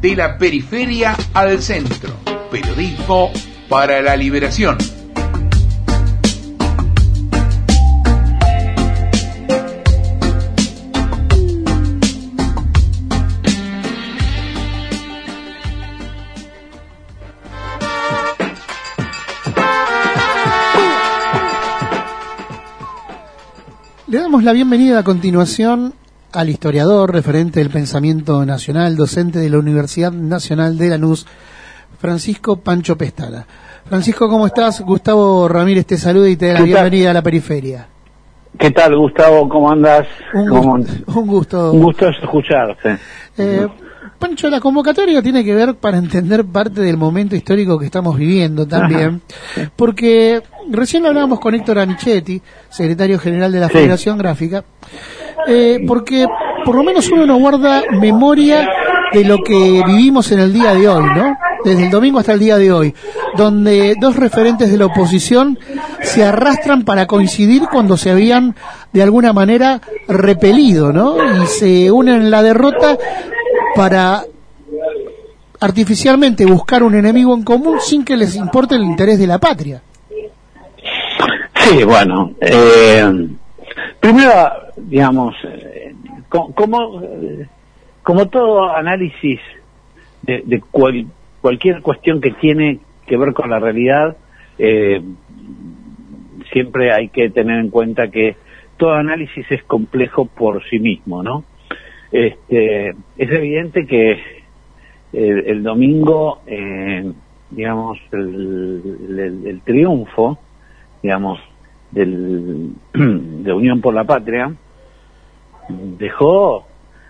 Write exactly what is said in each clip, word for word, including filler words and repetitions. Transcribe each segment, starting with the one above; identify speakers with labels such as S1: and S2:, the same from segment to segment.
S1: de la periferia al centro. Periodismo para la liberación.
S2: Le damos la bienvenida a continuación al historiador, referente del pensamiento nacional, docente de la Universidad Nacional de Lanús, Francisco Pancho Pestana. Francisco, ¿cómo estás? Gustavo Ramírez te saluda y te da la bienvenida a la periferia.
S3: ¿Qué tal, Gustavo? ¿Cómo andas?
S2: Un,
S3: ¿Cómo...
S2: gusto, un gusto.
S3: Un gusto escucharte.
S2: Eh, Pancho, la convocatoria tiene que ver para entender parte del momento histórico que estamos viviendo también, Ajá. porque recién lo hablábamos con Héctor Amichetti, secretario general de la sí. Federación Gráfica, eh, porque por lo menos uno no guarda memoria de lo que vivimos en el día de hoy, ¿no? Desde el domingo hasta el día de hoy, donde dos referentes de la oposición se arrastran para coincidir cuando se habían de alguna manera repelido, ¿no? Y se unen en la derrota para artificialmente buscar un enemigo en común sin que les importe el interés de la patria.
S3: Sí, bueno, eh, primero, digamos, eh, como, como todo análisis de, de cual, cualquier cuestión que tiene que ver con la realidad, eh, siempre hay que tener en cuenta que todo análisis es complejo por sí mismo, ¿no? Este, es evidente que el, el domingo, eh, digamos, el, el, el triunfo, digamos, del, de Unión por la Patria, dejó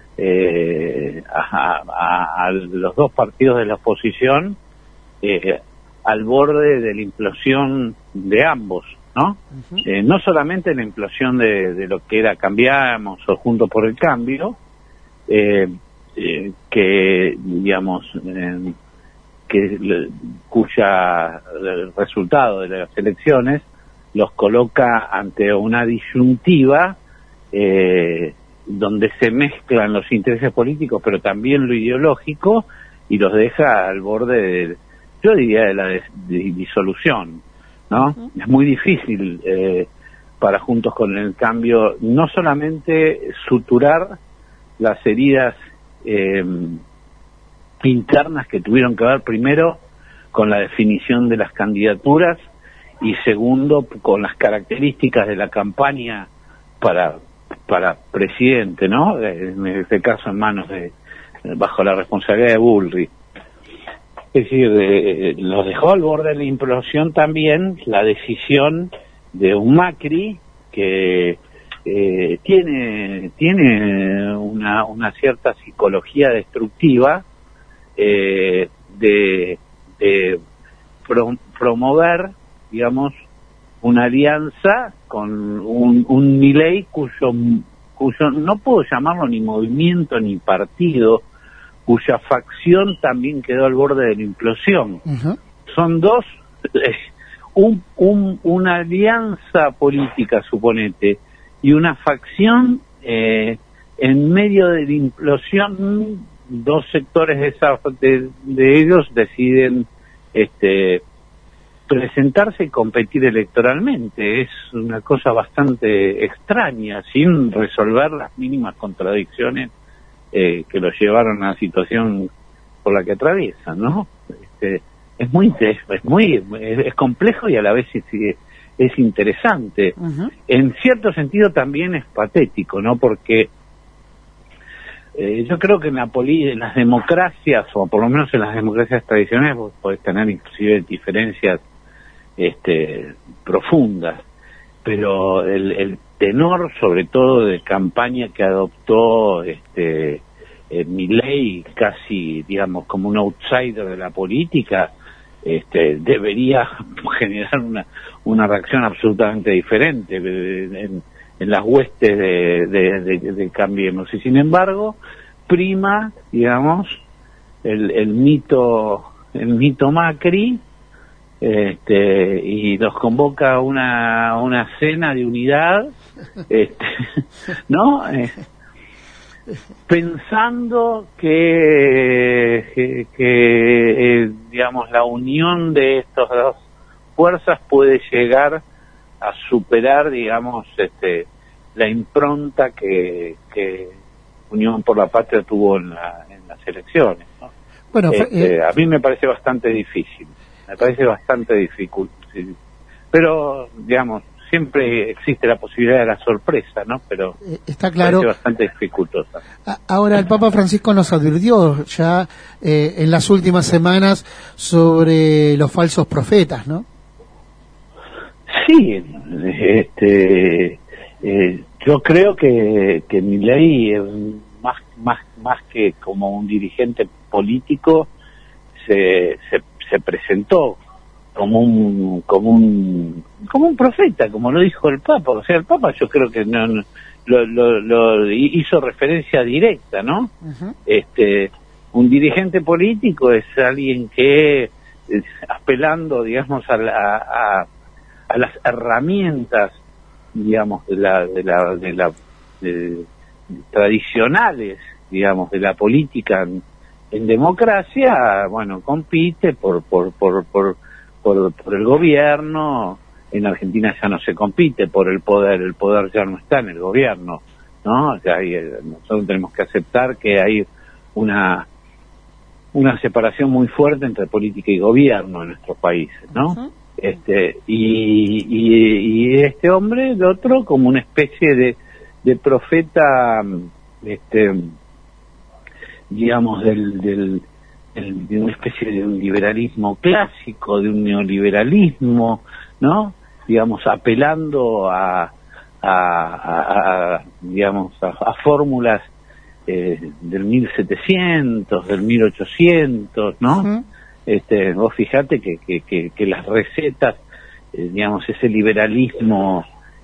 S3: eh, a, a, a los dos partidos de la oposición eh, al borde de la implosión de ambos, ¿no? Uh-huh. Eh, no solamente la implosión de, de lo que era Cambiamos o Juntos por el Cambio, Eh, eh, que digamos eh, que le, cuya el resultado de las elecciones los coloca ante una disyuntiva eh, donde se mezclan los intereses políticos pero también lo ideológico y los deja al borde de, yo diría, de la de, de disolución, ¿no? Uh-huh. Es muy difícil eh, para Juntos con el Cambio no solamente suturar las heridas eh, internas que tuvieron que ver primero con la definición de las candidaturas y segundo con las características de la campaña para para presidente, ¿no? En este caso en manos de bajo la responsabilidad de Bullrich. Es decir, eh, los dejó al borde de la implosión también la decisión de un Macri que Eh, tiene tiene una una cierta psicología destructiva eh, de, de pro, promover, digamos, una alianza con un, un Milei cuyo cuyo no puedo llamarlo ni movimiento ni partido, cuya facción también quedó al borde de la implosión. Uh-huh. Son dos eh, un, un una alianza política, suponete, y una facción eh, en medio de la implosión. Dos sectores de, esa, de, de ellos deciden este, presentarse y competir electoralmente. Es una cosa bastante extraña, sin resolver las mínimas contradicciones eh, que los llevaron a la situación por la que atraviesan, ¿no? Este, es muy es muy es, es complejo y a la vez es, es interesante. Uh-huh. En cierto sentido también es patético, ¿no? Porque eh, yo creo que en, la poli- en las democracias, o por lo menos en las democracias tradicionales, vos podés tener inclusive diferencias este, profundas, pero el, el tenor, sobre todo de campaña que adoptó este eh, Milei, casi, digamos, como un outsider de la política, este, debería generar una una reacción absolutamente diferente en, en las huestes de, de, de, de Cambiemos. Y sin embargo, prima, digamos, el, el mito el mito Macri, este, y nos convoca a una, una cena de unidad, este, ¿no? Eh, pensando que, que, que eh, digamos, la unión de estas dos fuerzas puede llegar a superar, digamos, este, la impronta que, que Unión por la Patria tuvo en, la, en las elecciones, ¿no?
S2: Bueno,
S3: este,
S2: eh...
S3: a mí me parece bastante difícil, me parece bastante difícil, pero, digamos, siempre existe la posibilidad de la sorpresa, ¿no? Pero
S2: eh, está claro,
S3: parece bastante dificultosa.
S2: Ahora, el Papa Francisco nos advirtió ya eh, en las últimas semanas sobre los falsos profetas, ¿no?
S3: Sí, este, eh, yo creo que, que Milei, eh, más, más, más que como un dirigente político, se, se, se presentó como un, como un, como un profeta, como lo dijo el Papa. O sea, el Papa yo creo que no, no lo, lo, lo hizo referencia directa, ¿no? Uh-huh. Este, un dirigente político es alguien que, eh, apelando, digamos, a la, a, a las herramientas, digamos, de la, de la, de la, de, tradicionales, digamos, de la política en, en democracia, bueno, compite por, por, por, por, por, por el gobierno. En Argentina ya no se compite por el poder, el poder ya no está en el gobierno, ¿no? O sea, hay, nosotros tenemos que aceptar que hay una, una separación muy fuerte entre política y gobierno en nuestros países, ¿no? Uh-huh. Este, y, y, y este hombre, el otro, como una especie de, de profeta, este, digamos, del, del, del, de una especie de un liberalismo clásico, de un neoliberalismo, ¿no? Digamos, apelando a, a, a, a digamos, a, a fórmulas eh, del mil setecientos, del mil ochocientos, ¿no? Uh-huh. Este, vos fijate que, que, que, que las recetas, eh, digamos, ese liberalismo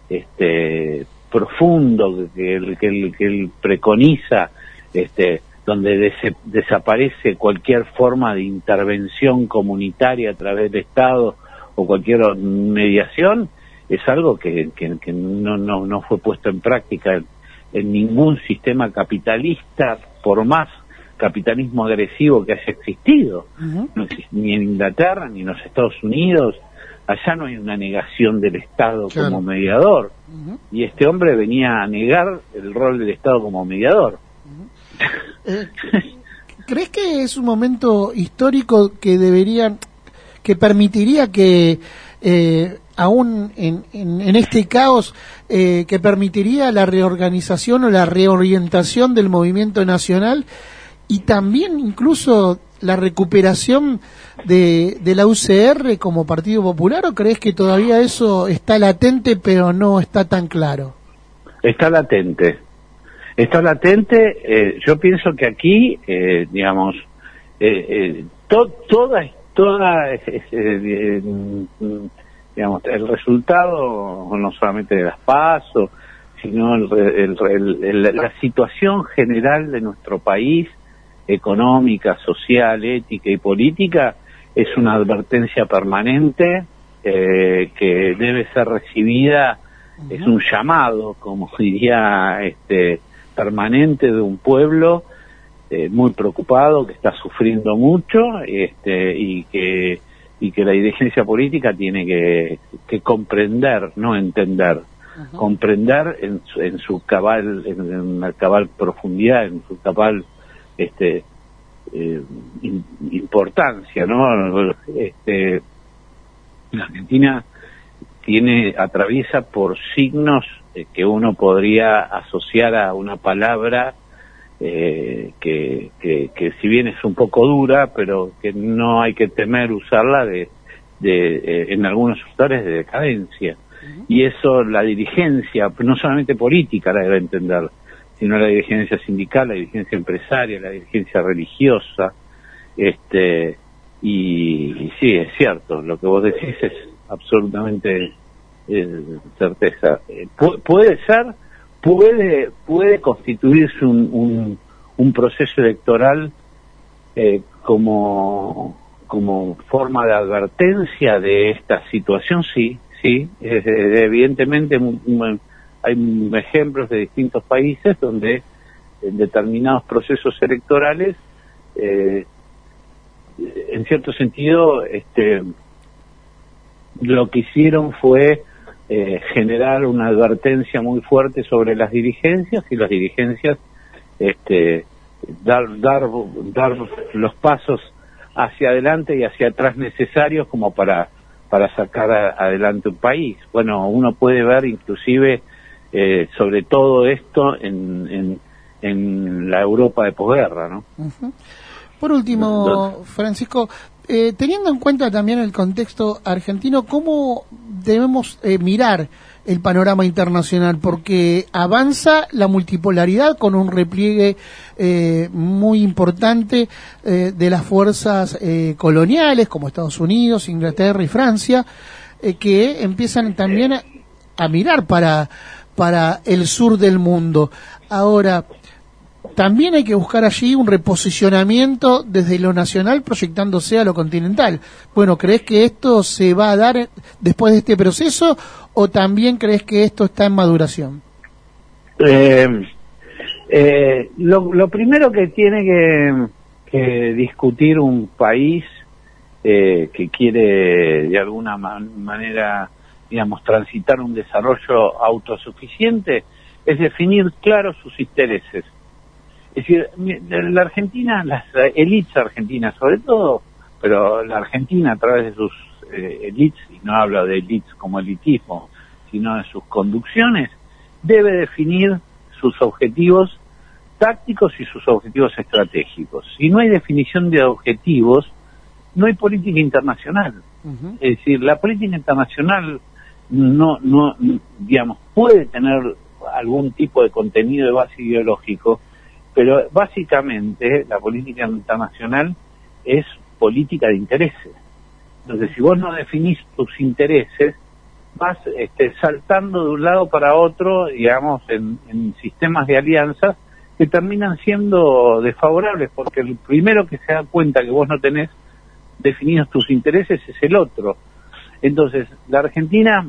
S3: este, profundo que él, que él, que él preconiza, este, donde des- desaparece cualquier forma de intervención comunitaria a través del Estado o cualquier mediación, es algo que, que, que no, no, no fue puesto en práctica en, en ningún sistema capitalista, por más capitalismo agresivo que haya existido. Uh-huh. No existe, ni en Inglaterra ni en los Estados Unidos. Allá no hay una negación del Estado, claro, como mediador. Uh-huh. Y este hombre venía a negar el rol del Estado como mediador.
S2: Uh-huh. eh, ¿Crees que es un momento histórico que debería, que permitiría que eh, aún en, en, en este caos, eh, que permitiría la reorganización o la reorientación del movimiento nacional y también incluso la recuperación de, de la U C R como Partido Popular, o crees que todavía eso está latente pero no está tan claro?
S3: Está latente, está latente. Eh, yo pienso que aquí, eh, digamos, eh, eh, to, toda, toda, eh, eh, digamos, el resultado no solamente de las PASO, sino el, el, el, el, la situación general de nuestro país, económica, social, ética y política, es una advertencia permanente eh, que debe ser recibida. Uh-huh. Es un llamado, como diría, este, permanente de un pueblo eh, muy preocupado, que está sufriendo mucho, este, y que y que la dirigencia política tiene que, que comprender, no entender, uh-huh, comprender en su, en su cabal, en, en una cabal profundidad, en su cabal este eh, in, importancia, ¿no? Este, la Argentina tiene, atraviesa por signos eh, que uno podría asociar a una palabra eh, que, que, que si bien es un poco dura, pero que no hay que temer usarla de, de eh, en algunos sectores de decadencia. Uh-huh. Y eso la dirigencia, no solamente política, la debe entender, sino la dirigencia sindical, la dirigencia empresaria, la dirigencia religiosa, este, y, y sí, es cierto, lo que vos decís es absolutamente eh, certeza. Eh, pu- puede ser, puede, puede constituirse un, un, un proceso electoral eh, como, como forma de advertencia de esta situación, sí, sí, es, es, evidentemente muy, muy, hay ejemplos de distintos países donde en determinados procesos electorales, eh, en cierto sentido, este, lo que hicieron fue eh, generar una advertencia muy fuerte sobre las dirigencias, y las dirigencias este, dar, dar, dar los pasos hacia adelante y hacia atrás necesarios como para, para sacar a, adelante un país. Bueno, uno puede ver inclusive eh, sobre todo esto en, en, en la Europa de posguerra, ¿no?
S2: Uh-huh. Por último, Francisco, eh, teniendo en cuenta también el contexto argentino, ¿cómo debemos eh, mirar el panorama internacional? Porque avanza la multipolaridad con un repliegue eh, muy importante eh, de las fuerzas eh, coloniales, como Estados Unidos, Inglaterra y Francia, eh, que empiezan también a, a mirar para, para el sur del mundo. Ahora, también hay que buscar allí un reposicionamiento desde lo nacional proyectándose a lo continental. Bueno, ¿crees que esto se va a dar después de este proceso o también crees que esto está en maduración?
S3: Eh, eh, lo, lo primero que tiene que, que discutir un país eh, que quiere de alguna man- manera, digamos, transitar un desarrollo autosuficiente es definir claro sus intereses. Es decir, la Argentina, las élites argentinas sobre todo, pero la Argentina a través de sus eh, élites, y no hablo de élites como elitismo, sino de sus conducciones, debe definir sus objetivos tácticos y sus objetivos estratégicos. Si no hay definición de objetivos, no hay política internacional. Uh-huh. Es decir, la política internacional no, no, digamos, puede tener algún tipo de contenido de base ideológico, pero básicamente la política internacional es política de intereses. Entonces, si vos no definís tus intereses, vas este, saltando de un lado para otro, digamos, en, en sistemas de alianzas que terminan siendo desfavorables, porque el primero que se da cuenta que vos no tenés definidos tus intereses es el otro. Entonces, la Argentina,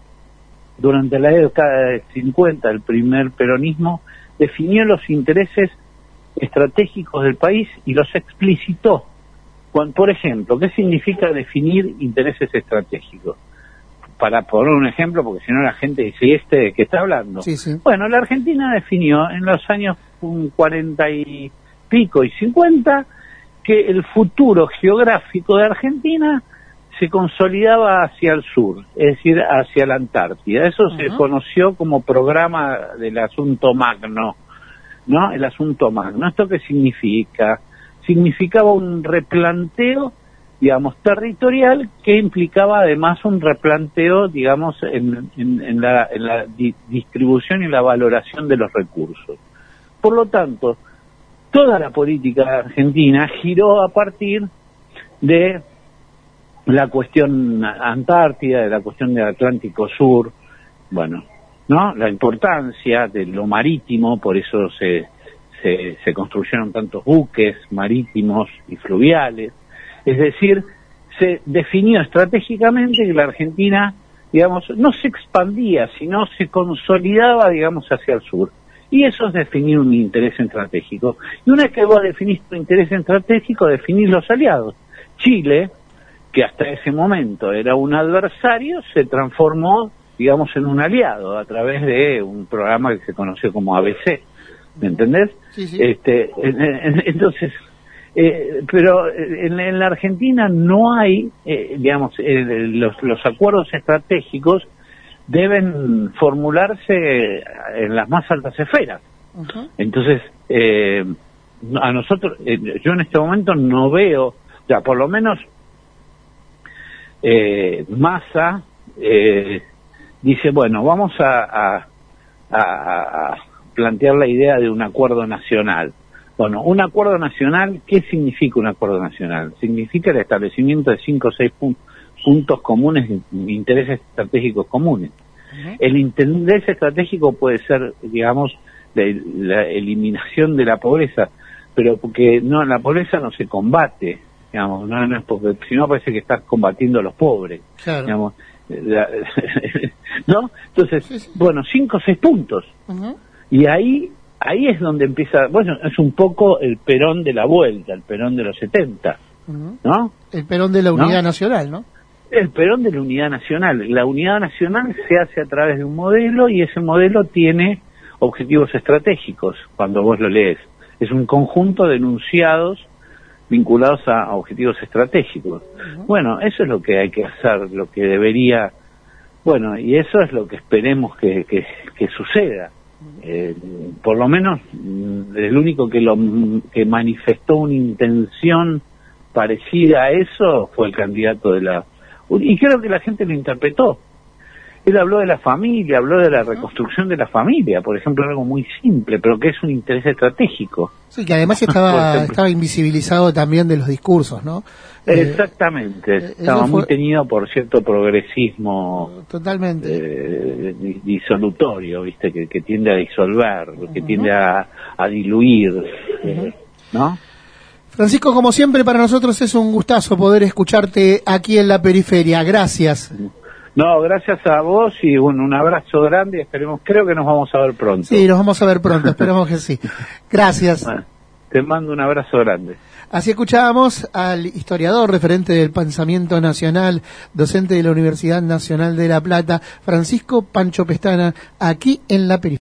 S3: durante la década de cincuenta, el primer peronismo, definió los intereses estratégicos del país y los explicitó. Cuando, por ejemplo, ¿qué significa definir intereses estratégicos? Para poner un ejemplo, porque si no la gente dice, ¿y este de qué está hablando?
S2: Sí, sí.
S3: Bueno, la Argentina definió en los años cuarenta y pico y cincuenta que el futuro geográfico de Argentina se consolidaba hacia el sur, es decir, hacia la Antártida. Eso uh-huh. se conoció como programa del asunto magno, ¿no? El asunto magno. ¿Esto qué significa? Significaba un replanteo, digamos, territorial, que implicaba además un replanteo, digamos, en, en, en la, en la di- distribución y la valoración de los recursos. Por lo tanto, toda la política argentina giró a partir de la cuestión Antártida, de la cuestión del Atlántico Sur, bueno, ¿no? La importancia de lo marítimo, por eso se, se, se construyeron tantos buques marítimos y fluviales. Es decir, se definió estratégicamente que la Argentina, digamos, no se expandía, sino se consolidaba, digamos, hacia el sur. Y eso es definir un interés estratégico. Y una vez que vos definís tu interés estratégico, definís los aliados. Chile, que hasta ese momento era un adversario, se transformó, digamos, en un aliado a través de un programa que se conoció como A B C. ¿Me entendés?
S2: Sí, sí.
S3: Este, en, en, entonces, eh, pero en, en la Argentina no hay, eh, digamos, eh, los, los acuerdos estratégicos deben formularse en las más altas esferas. Uh-huh. Entonces, eh, a nosotros, eh, yo en este momento no veo, ya por lo menos, eh, Massa eh, dice, bueno, vamos a, a, a, a plantear la idea de un acuerdo nacional. Bueno, un acuerdo nacional, ¿qué significa un acuerdo nacional? Significa el establecimiento de cinco o seis puntos puntos comunes, intereses estratégicos comunes. Uh-huh. El interés estratégico puede ser, digamos, la, la eliminación de la pobreza, pero porque no, la pobreza no se combate, digamos, no, no es porque si no parece que estás combatiendo a los pobres, claro. Digamos, la, ¿no? Entonces, sí, sí. Bueno, cinco o seis puntos. Uh-huh. Y ahí ahí es donde empieza, bueno, es un poco el Perón de la vuelta, el Perón de los setenta, uh-huh. ¿no?
S2: El Perón de la unidad
S3: ¿no?
S2: nacional, ¿no?
S3: El Perón de la unidad nacional. La unidad nacional se hace a través de un modelo y ese modelo tiene objetivos estratégicos, cuando vos lo lees. Es un conjunto de enunciados vinculados a objetivos estratégicos. Uh-huh. Bueno, eso es lo que hay que hacer, lo que debería, bueno, y eso es lo que esperemos que, que, que suceda. Eh, por lo menos el único que lo que manifestó una intención parecida a eso fue el candidato de la, y creo que la gente lo interpretó. Él habló de la familia, habló de la reconstrucción de la familia, por ejemplo, algo muy simple, pero que es un interés estratégico.
S2: Sí, que además estaba estaba invisibilizado también de los discursos, ¿no?
S3: Exactamente, eh, estaba fue... muy teñido por cierto progresismo
S2: totalmente
S3: eh, disolutorio, viste, que, que tiende a disolver, uh-huh. que tiende a, a diluir, uh-huh. eh, ¿no?
S2: Francisco, como siempre, para nosotros es un gustazo poder escucharte aquí en La Periferia. Gracias.
S3: No, gracias a vos y bueno, un abrazo grande y esperemos, creo que nos vamos a ver pronto.
S2: Sí, nos vamos a ver pronto, esperemos que sí. Gracias.
S3: Bueno, te mando un abrazo grande.
S2: Así escuchábamos al historiador, referente del pensamiento nacional, docente de la Universidad Nacional de La Plata, Francisco Pancho Pestana, aquí en La Periferia.